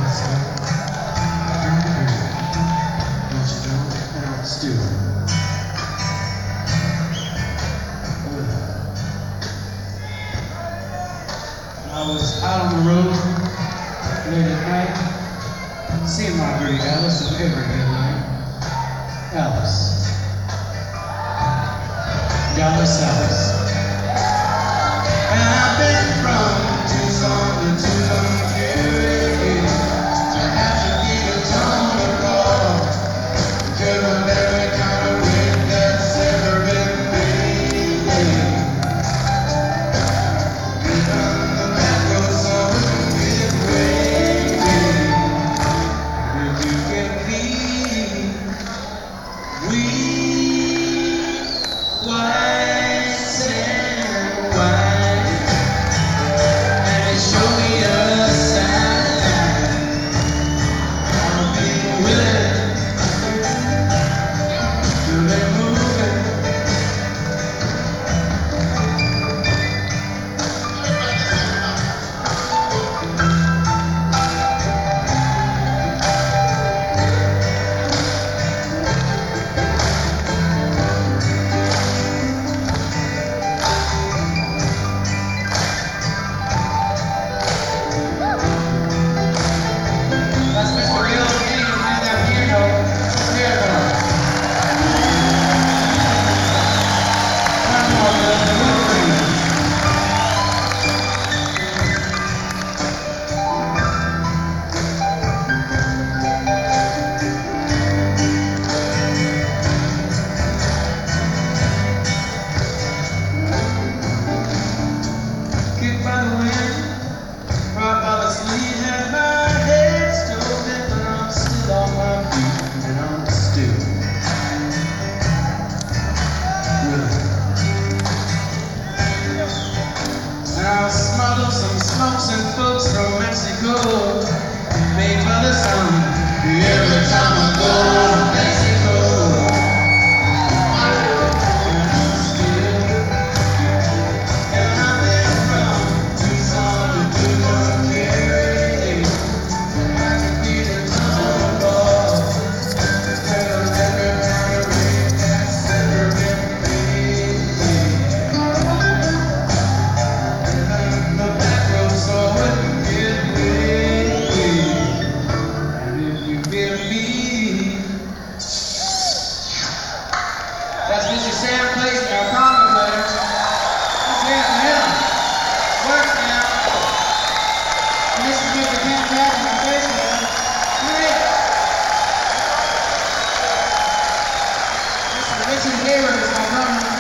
I was out on the road late at night, seeing my pretty Alice of every good night. Alice. Alice. And I've been from Tucson to Tucson, Missouri. I have to be a ton of call to every kind of wind that's ever been made. Even the back road song is waiting. If you can be white and white, and show me a sign. I'll be willing to be moving. I'll smuggle some smokes and folks from Mexico, made by the sun every time I go to Mexico. And I've been from Tucson to Tucson, Missouri. I can be the town ball, tell every kind of rain that's ever been made. That's Mr. Sam Clayton, our contemplator. Let's hear it for him. Works now. And this is Mr. Ken Jackson, our bass player. Great. Mr. Richard Hayward is my drummer.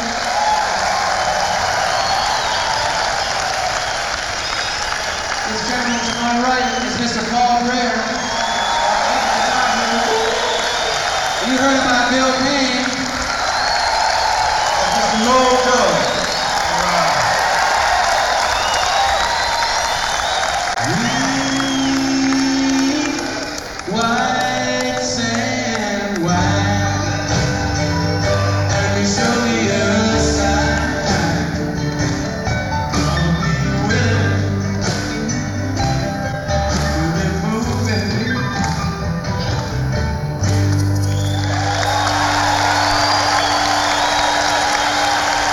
This gentleman to my right is Mr. Paul Rare. You heard about Bill Payne.